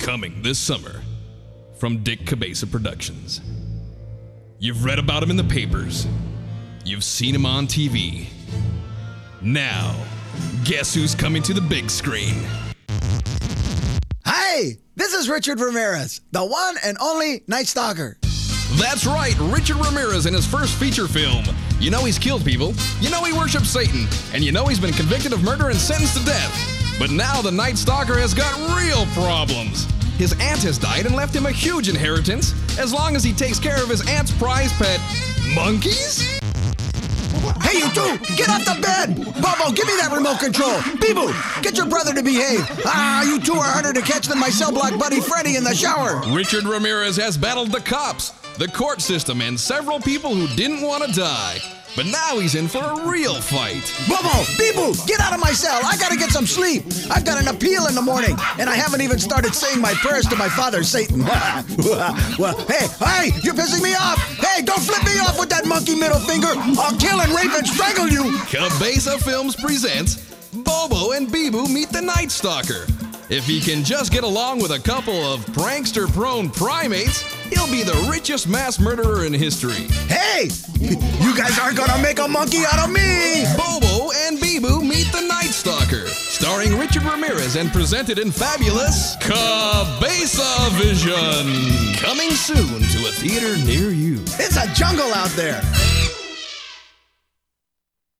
Coming this summer from Dick Cabeza Productions. You've read about him in the papers. You've seen him on TV. Now, guess who's coming to the big screen? Hi, this is Richard Ramirez, the one and only Night Stalker. That's right, Richard Ramirez in his first feature film. You know he's killed people, you know he worships Satan, and you know he's been convicted of murder and sentenced to death. But now the Night Stalker has got real problems. His aunt has died and left him a huge inheritance, as long as he takes care of his aunt's prize pet, monkeys? Hey, you two, get off the bed! Bobo, give me that remote control! Bee-Boo, get your brother to behave! You two are harder to catch than my cell block buddy Freddy in the shower! Richard Ramirez has battled the cops, the court system, and several people who didn't want to die. But now he's in for a real fight. Bobo, Bee-Boo, get out of my cell! I gotta get some sleep! I've got an appeal in the morning, and I haven't even started saying my prayers to my father, Satan. Well, hey, you're pissing me off! Hey, don't flip me off with that monkey middle finger! I'll kill and rape and strangle you! Cabeza Films presents Bobo and Bee-Boo Meet the Night Stalker. If he can just get along with a couple of prankster-prone primates, he'll be the richest mass murderer in history. Hey! You guys aren't gonna make a monkey out of me! Bobo and Bee-Boo Meet the Night Stalker, starring Richard Ramirez and presented in fabulous Cabeza Vision. Coming soon to a theater near you. It's a jungle out there!